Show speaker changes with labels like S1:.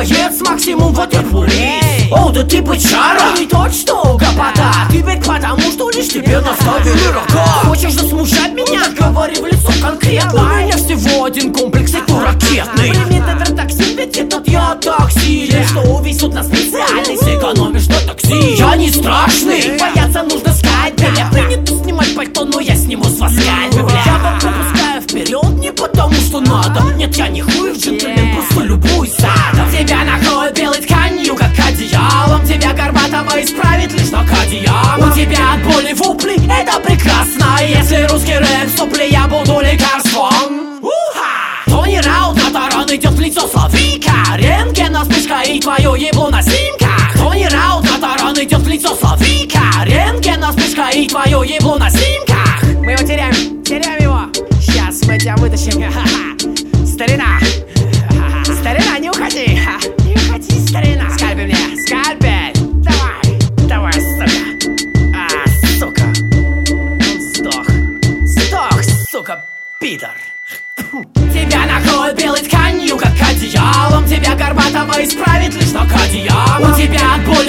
S1: боец, максимум ватерполист. О, да ты бычара, не тот, что гопота. Ты ведь потому, что лишь тебе наставили рога. Хочешь засмущать меня? Говори в лицо конкретно. У меня всего один комплекс, и то ракетный. Мне тетратоксин, ведь этот я токсилен, что увезут на специальный, сэкономишь на такси. Я не страшный, бояться нужно скальпель. Я принято снимать пальто, но я сниму с вас скальпель. Я вам пропускаю вперед не потому, что надо. Нет, я не хуй в джентльмен, просто любуюсь задом. Тебя накроют белой тканью, как одеялом. Тебя Горбатова исправит лишь Нокадияма. У тебя от боли вупли, это прекрасно. Если русский рэп сопли, я буду лекарством. Тони Раут на таран идет в лицо Славика. Рентгена вспышка и твое ебло на снимках. Тони Раут на таран идет в лицо Славика. Рентгена вспышка и твое ебло на снимках. Мы его теряем его. Сейчас мы тебя вытащим. Старина, старина, не уходи. Не уходи, старина. Скальпель мне, скальпель. Давай, сука. Сука. Он сдох, сука, пидор. Тебя накроют белой тканью, как одеялом. Тебя Горбатова исправит лишь Нокадияма. У тебя от боли